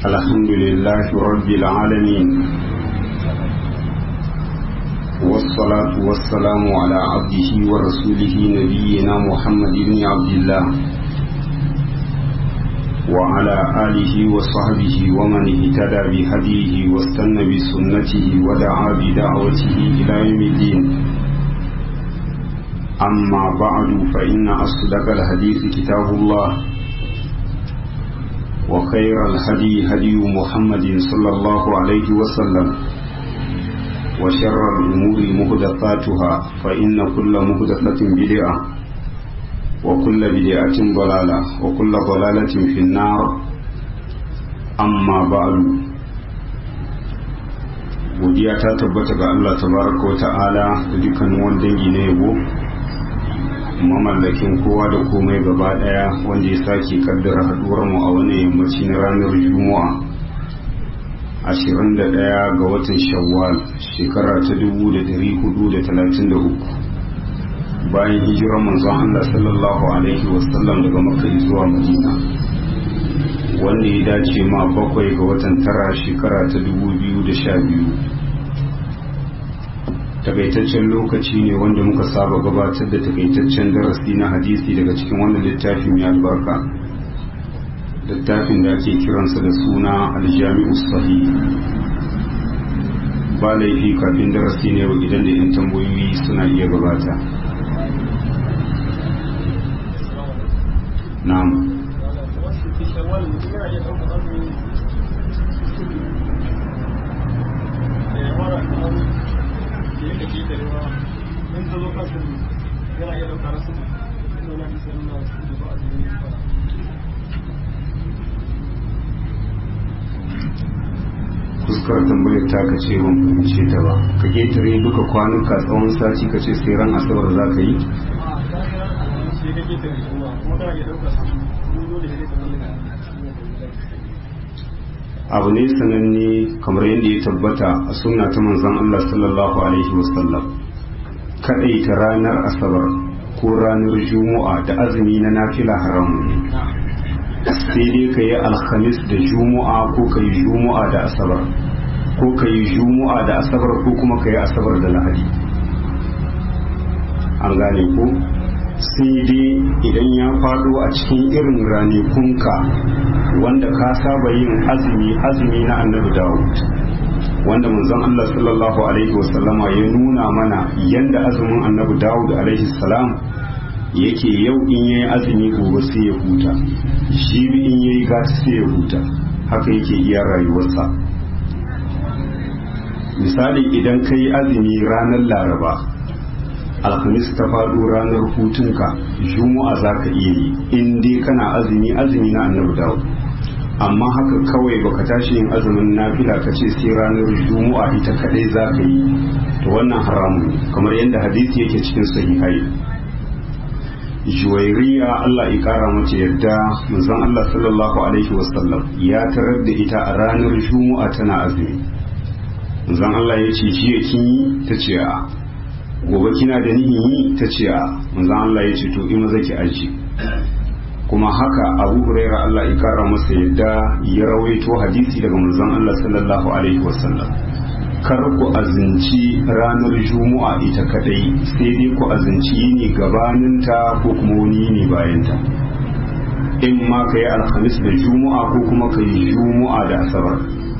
الحمد لله رب العالمين والصلاة والسلام على عبده ورسوله نبينا محمد بن عبد الله وعلى آله وصحبه ومن اهتدى بهديه واستنى بسنته ودعا بدعوته إلى يوم الدين. أما بعد فإن أصدق الحديث كتاب الله وخير الهدي هدي محمد صلى الله عليه وسلم وشر الأمور محدثاتها فإن كل محدثة بدعة وكل بدعة ضلالة وكل ضلالة في النار. أما بعد godiya ta tabbata ga Allah tabaraka wa ta'ala da dukkan wanda dangi ne yabo mamallakin kowa da komai gaba daya wanda ya sake kaddara haduwar mu a wannan yammaci na ranar Juma'a 21 ga watan Shawwal shekara ta 1433 bayan hijirar manzon Allah sallallahu alaihi wasallam daga Makka zuwa Madina wanda ya dace ma 7 ga watan tara shekara ta 2012. Takaitaccen lokaci ne wanda muka saba gabatar da takaitaccen darasi na hadisi daga cikin wannan littafi mai albarka, littafin da ake kiransa da suna aljami'u sahih. Ba laifi kafin darasi ne idan da yan tambayoyi suna iya gabata. Na'am. Fuskar tambayar ta ka ce ban fahimce ta ba, ka ketare duka kwanuka tsawon sati ka ce sai ran asabar za ka yi? Abu ne sananne kamar yadda ya tabbata a sunna ta manzon Allah sallallahu alaihi wasallam, kaɗaita ranar asabar ko ranar juma'a da azumi na nafila haramun ne, sai dai ka yi alhamis da juma'a ko ka yi juma'a da asabar, ko ka yi juma'a da asabar ko kuma ka yi asabar da lahadi. An gane ko? Sai dai idan ya faɗo a cikin irin ranakunka wanda ka saba yin azumi na annabi Dawud, wanda manzon Allah sallallahu alaihi wasallama ya nuna mana yanda azumin annabi Dawud alaihi salam yake, yau in yayi azumi gobe sai ya huta, jibi in yayi gata sai ya huta, haka yake iya rayuwarsa. Misali idan kai azumi ranar Laraba, alhamis ta faɗo ranar hutunka, juma'a za ka iya yi in dai kana azumi na annabi Dawud. Amma haka kawai baka tashi yin azumin nafila ka ce sai ranar juma'a ita kadai za ka yi, to wannan haramun ne, kamar yadda hadisi yake cikin sahihai. Juwairiya Allah ya kara mace yadda manzon Allah sallallahu alaihi wasallam ya tarar da ita a ranar juma'a tana azumi. Manzon Allah ya ce jiya kin yi? Ta ce a. Gobe kina da nihin yi? Ta ce a. Manzon Allah ya ce to in maza ki aji. Kuma haka Abu Hurairah Allah ya kara masa yadda ya rawaito hadisi daga manzon Allah sallallahu alaihi wasallam, kar ku azinci ranar juma'a ita kadai, sai dai ku azinci yini gabaninta ko kuma wani yini bayanta, in ma ka yi alhamis da juma'a ko kuma ka yi juma'a da asabar.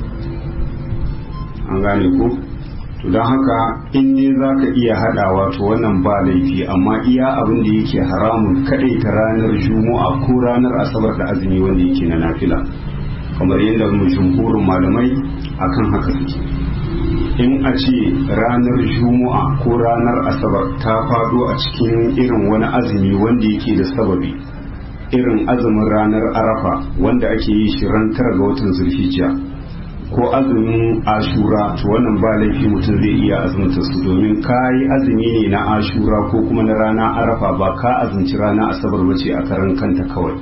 An gane ko? To don haka in ne za ka iya haɗawa to wannan ba laifi, amma iya abin da yake haramun kaɗai ta ranar juma'a ko ranar asabar da azumi wanda yake na nafila, kamar yadda jumhurin malamai akan haka suke. In a ce ranar juma'a ko ranar asabar ta faɗo a cikin irin wani azumi wanda yake da sababi, irin azumin ranar arafa wanda ake yi shi ran 9 ga watan zulhijja, ko azumin ashura, to wannan ba laifi mutum zai iya azumta su, domin ka yi azumi ne na ashura ko kuma na rana arafa, ba ka azumci rana asabar bace a karan kanta kawai.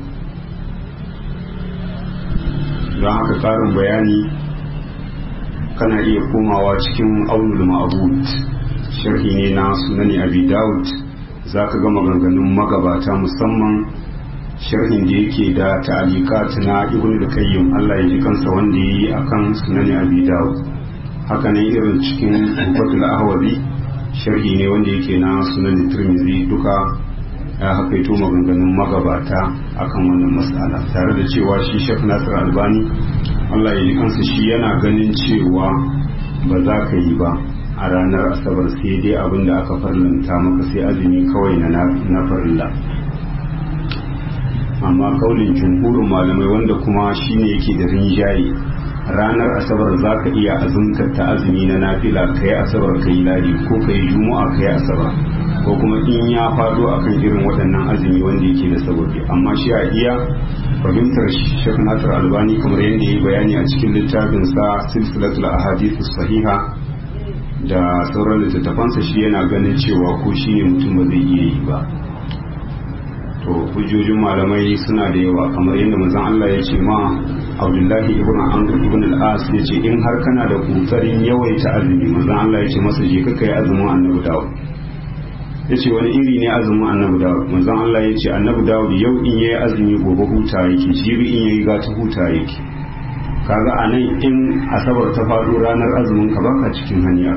Don haka karin bayani kana iya komawa cikin aunul ma'bud, sharhi ne na sunani abi dawud, za ka ga maganganun magabata musamman sharhin da yake da ta'alikat na ibn al-qayyim Allah ya ji kansa wanda yayi akan sunan abi dawud haka ne irin cikin fatul ahwazi sharhi ne wanda yake na sunan tirmidhi duka ya hakaito maganganun magabata akan wannan mas'ala tare da cewa shi Sheikh Nasir Albani Allah ya ji kansa shi yana ganin cewa ba za ka yi ba a ranar asabar sai dai abin da aka farlanta maka sai azumi kawai na farilla amma kaulin jumhurin malamai wanda kuma shine yake da rinjaye ranar asabar za ka iya azumtar ta azumi na nafila ka yi asabar ka yi ladi ko ka yi juma'a ka yi asabar ko kuma in ya fado akan irin waɗannan azumi wanda yake da sababi amma shi a iya fahimtar Sheikh Nasir Albani kamar yadda ya yi bayani a cikin littafin sa silsilatul ahadith sahiha da sauran littattafansa shi yana ganin cewa ko shi ne mutum ba zai iya yi ba to hujjojin malamai suna da yawa kamar yadda manzon Allah ya ce ma Abdullahi ibn Amr ibn al-As ya ce in har kana da kokarin yawaita azumi manzon Allah ya ce masa je ka kai azumin Annabi Dawud ya ce wani iri ne azumin Annabi Dawud manzon Allah ya ce Annabi Dawud yau in yayi azumi gobe huta yake jibi in yayi gata huta yake kaga anan in asabar ta faɗo ranar azumin ka baka cikin hanya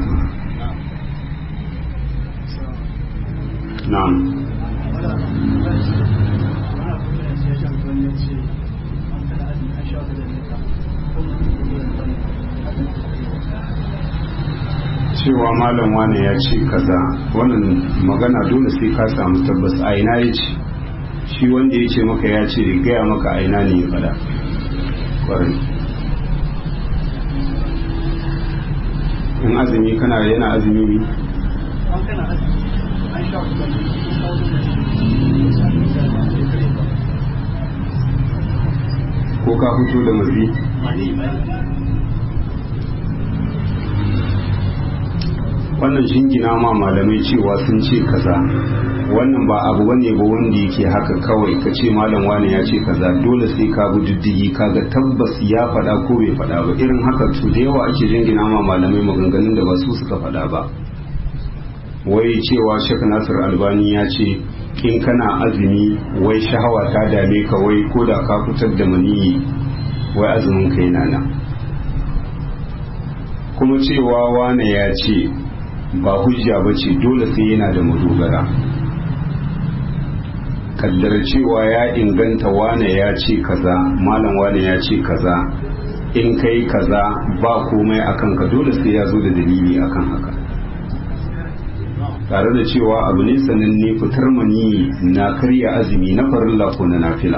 na'am cewa malam wane ya ce kaza wannan magana dole sai ka samu tabbas a ina ya ce shi wanda ya ce maka ya ce gaya maka a ina ne ya fada kwarai in azumi kana yana azumi ne ko ka fito da mazi wannan shingina ma malamai cewa sun ce kaza wannan ba abu bane ba wanda yake haka kawai ka ce malam wani ya ce kaza dole sai ka bi diddigi kaga tabbas ya faɗa ko bai faɗa ba irin haka to da yawa ake jingina ma malamai maganganun da ba su suka faɗa ba wai cewa Sheikh Nasir Albani ya ce in kana azumi wai shahawa ta dame ka wai ko da ka fitar da maniyi wai azumin kai nana kuma cewa wane ya ce ba hujja ba ce dole sai yana da madogara kaddar cewa ya inganta wane ya ce kaza malam wane ya ce kaza in kai kaza ba komai akan ka dole sai ya zo da dalili akan haka tare da cewa abu ne sananne fitar mani na karya azumi na farilla ko na nafila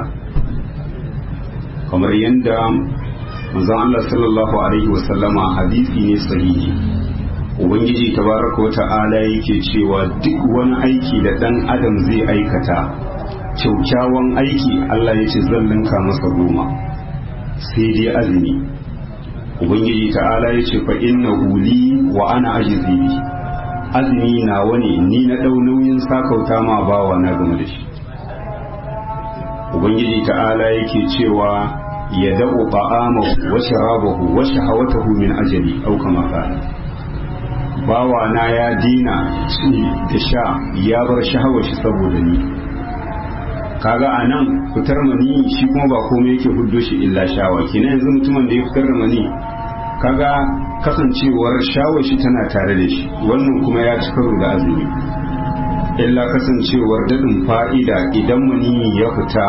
kamar yadda manzon Allah sallallahu alaihi wasallama hadisi ne sahihi ubangiji tabaraka wa ta'ala yake cewa duk wani aiki da dan adam zai aikata kyaukyawan aiki Allah ya ce zan linka masa 10 sai dai azumi ubangiji ta'ala ya ce fa innahu li wa ana ajzi bi azumi na wani ni na dau nauyin sakauta ma bawa na game da shi ubangiji ta'ala yake cewa ya da'u ta'amahu wa sharabahu wa shahawatahu min ajali au kama kana bawa na ya dina ci da sha ya bar shahawar shi saboda ni kaga anan fitar mani shi kuma ba komai yake huddo shi illa shawa kina yanzu mutumin da ya fitar da mani kaga kasancewar shawar shi tana tare da shi wannan kuma ya ci karo da azumi illa kasancewar dadin fa'ida idan mani ya fita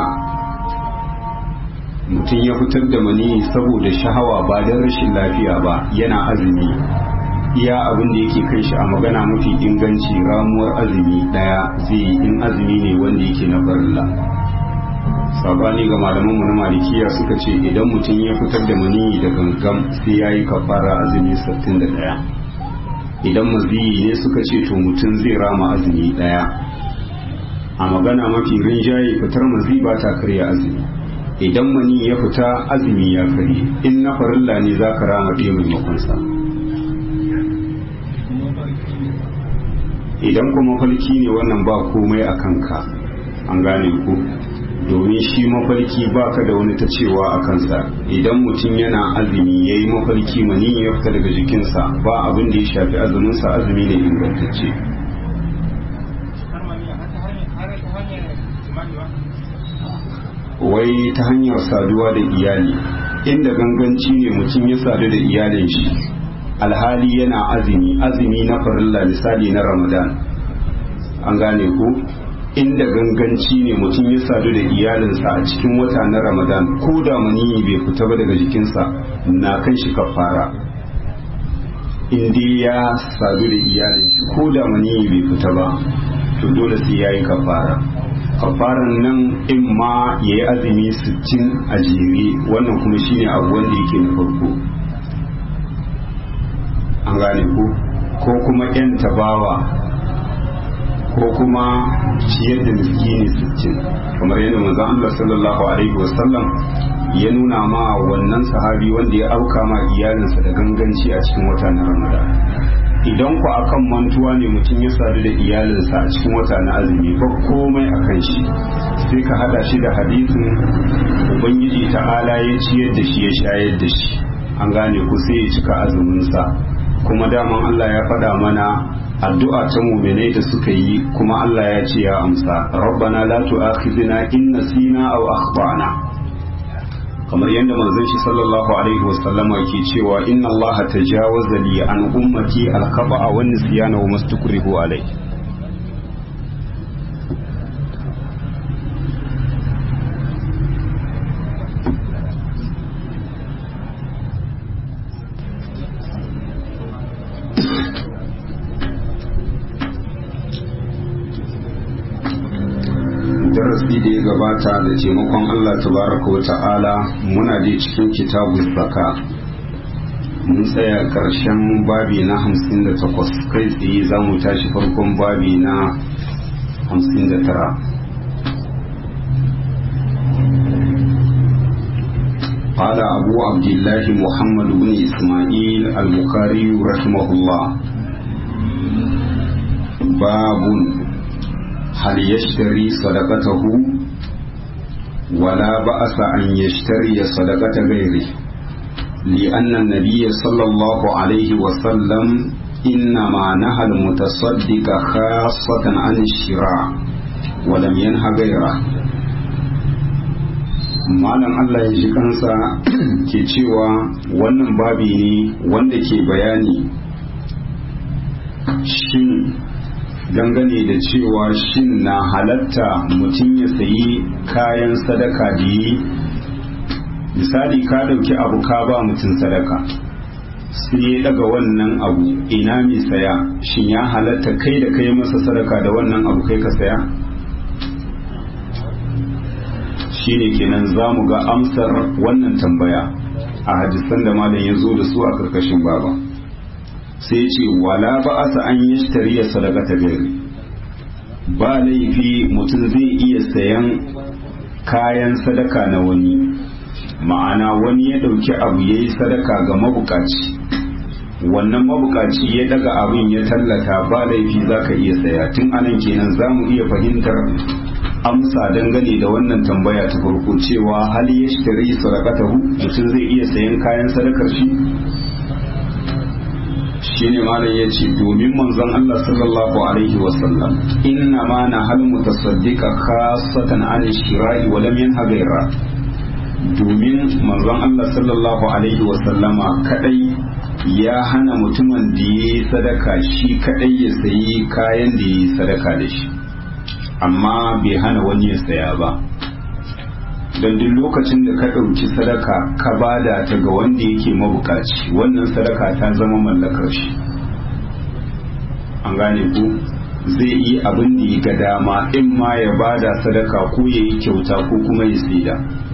mutum ya fitar da mani saboda shahawa ba don rashin lafiya ba yana azumi iya abin da yake kai shi a magana mafi inganci ramuwar azumi daya zai yi in azumi ne wanda yake na farilla sabani ga malamanmu na malikiya suka ce idan mutum ya fitar da mani da gangam sai ya yi kafara azumi 61 idan maziyi ne suka ce to mutum zai rama azumi daya a magana mafi rinjaye fitar mazi ba ta karya azumi idan mani ya fita azumi ya karye in na farilla ne za ka rama ɗaya maimakon sa idan kuma mafarki ne wannan ba komai a kanka an gane ku domin shi mafarki ba ka da wani ta cewa a kansa idan mutum yana azumi ya yi mafarki mani ya fita daga jikinsa ba abin da ya shafi azuminsa azumi ne ingantacce wai ta hanyar saduwa da iyali, inda ganganci ne mutum ya sadu da iyalin shi alhali yana azumi na farilla misali na Ramadan, an gane ku, inda ganganci ne mutum ya sadu da iyalinsa a cikin wata na Ramadan ko da maniyi bai fita ba daga jikinsa na kan shi kafara. Inda ya sadu da iyalin shi ko da maniyi bai fita ba to dole sai yayi kafara. Kafaran nan in ma yayi azumi 60 a jere, wannan kuma shine abu wanda yake na farko, an gane ku, ko kuma yan tabawa ko kuma ciyar da miskini 60 kamar yadda manzon Allah sallallahu alaihi wasallam ya nuna ma wannan sahabi wanda ya auka ma iyalinsa da ganganci a cikin wata na Ramadan. Idan ku akan mantuwa ne mutum ya sadu da iyalinsa a cikin wata na azumi ba komai akan shi, sai ka hada shi da hadisin ubangiji ta'ala ya ciyar da shi ya shayar da shi, an gane ku, sai ya cika azuminsa. Kuma daman Allah ya faɗa mana addu'a ta mu'minai da suka yi, kuma Allah ya ce ya amsa, rabbana la tu'akhidhna in nasina aw akhtana, kamar yadda manzon shi sallallahu alaihi wasallama ke cewa inna Allah tajawaza li an ummati al-khata'a wan nisyana wa mastukrihu alai. Darasi da ya gabata da taimakon Allah tabaraka wa ta'ala muna da cikin kitabu zaka, mun tsaya karshen babi na 58, kai tsaye za mu tashi farkon babi na 59. قال أبو عبد الله محمد بن إسماعيل البخاري رحمه الله باب هل يشتري صدقته ولا بأس أن يشتري صدقة غيره لأن النبي صلى الله عليه وسلم إنما نهى المتصدق خاصة عن الشراء ولم ينهى غيره. malam Allah ya ji kansa ke cewa wannan babi ne wanda ke bayani shin dangane da cewa shin na halatta mutum ya sayi kayan sadaka da yi, misali ka dauki abu ka ba mutum sadaka sai ya daga wannan abu, ina mai saya, shin ya halatta kai da kai masa sadaka da wannan abu kai ka saya? shine kenan za mu ga amsar wannan tambaya a hadisan da malam ya zo da su a karkashin baba. Sai ce wala ba asa an yashtari sadaqata gari, ba laifi mutum zai iya sayan kayan sadaka na wani, ma'ana wani ya dauki abu yayi sadaka ga mabukaci, wannan mabukaci ya daga abin ya tallata, ba laifi zaka iya saya. Tun anan kenan za mu iya fahimtar amsa dangane da wannan tambaya ta farko cewa hal yashtari sadaqatahu, mutum zai iya sayan kayan sadakar shi. Shine malam yace domin manzon Allah sallallahu alaihi wasallam inna ma nahal mutasaddiqa khassatan an shira'i wa lam yanha ghayra, domin manzon Allah sallallahu alaihi wasallama kadai ya hana mutumin da yayi sadaka shi kadai ya sayi kayan da yayi sadaka da shi, amma bai hana wani ya saya ba. Don duk lokacin da ka ɗauki sadaka ka bada ta ga wanda yake mabukaci, wannan sadaka ta zama mallakar shi, an gane ku, zai yi abin da ya ga dama, in ma ya bada sadaka ko ya yi kyauta ko kuma ya saida.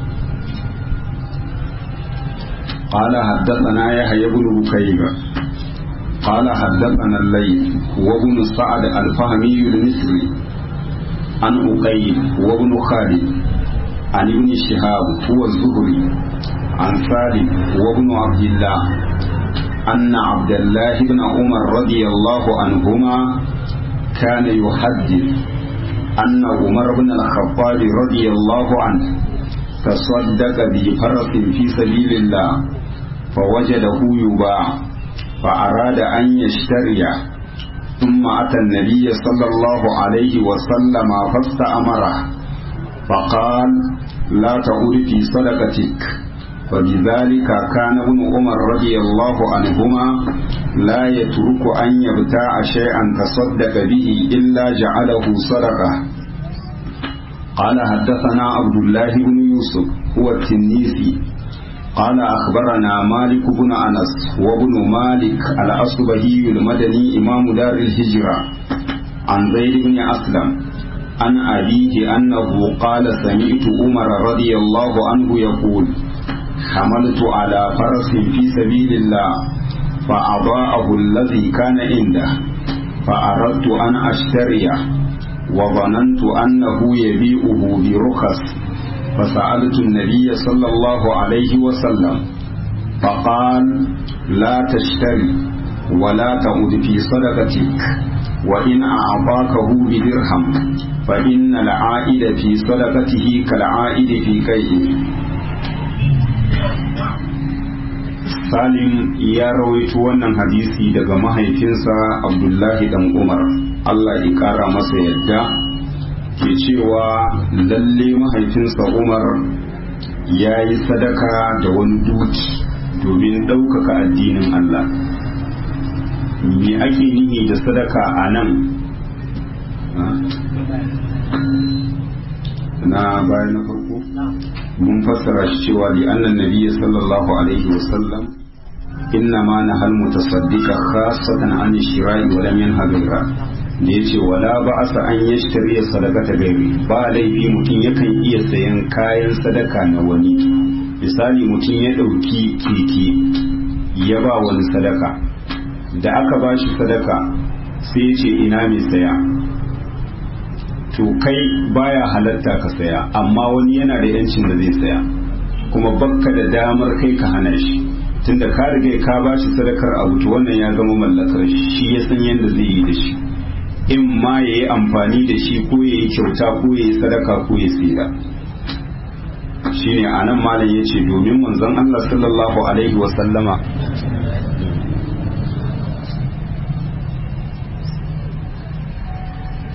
قال حدثنا يحيى بن بكير قال حدثنا الليث وابن سعد الفهمي المصري عن أقيل وابن خالد عن ابن شهاب هو الزهري عن سالم وابن عبد الله أن عبد الله بن عمر رضي الله عنهما كان يحدث أن عمر بن الخطاب رضي الله عنه تصدق بفرس في سبيل الله فوجده يباع فأراد أن يشتريه، ثم أتى النبي صلى الله عليه وسلم فاستأمره فقال لا تعود في صدقتك. فبذلك كان ابن عمر رضي الله عنهما لا يترك أن يبتاع شيئا تصدق به إلا جعله صدقة. قال حدثنا عبد الله بن يوسف هو التنيسي قال أخبرنا مالك بن أنس وابن مالك الأصبهي المدني إمام دار الهجرة عن زيد بن أسلم عن أبيه أنه قال سمعت عمر رضي الله عنه يقول حملت على فرس في سبيل الله فأضاءه الذي كان عنده فأردت أن أشتريه وظننت أنه يبيعه برخص فسألت النبي صلى الله عليه وسلم فقال لا تشتري ولا تعد في صدقتك وإن أعطاكه بدرهم فإن العائد في صدقته كالعائد في كيده. Salim ya rawaito wannan hadisi daga mahaifinsa Abdullahi dan Umar, Allah ya kara masa yadda, ke cewa lalle mahaifinsa Umar ya yi sadaka da wani duki domin ɗaukaka addinin Allah. Me ake nihi da sadaka a nan? Na bayan na farko mun fassara shi cewa li annan nabiyyi sallallahu alaihi wasallam inna ma nahal mutasaddiqa khassatan an shira'i wa lam yanha ghayra, da yace wala ba'asa an yashtari sadaqata ghairi, ba laifi mutum yakan iya sayan kayan sadaka na wani. Misali mutum ya dauki keke ya ba wani sadaka, da aka ba shi sadaka sai ya ce ina mai saya, to kai baya halatta ka saya, amma wani yana da yancin da zai saya, kuma bakka da damar kai ka hana shi, tunda ka riga ka ba shi sadakar abu to wannan ya zama mallakar shi ya san yadda zai yi da shi, in ma ya yi amfani da shi ko ya yi kyauta ko ya yi sadaka ko ya tsira. shine anan malam yace domin manzon Allah sallallahu alaihi wasallama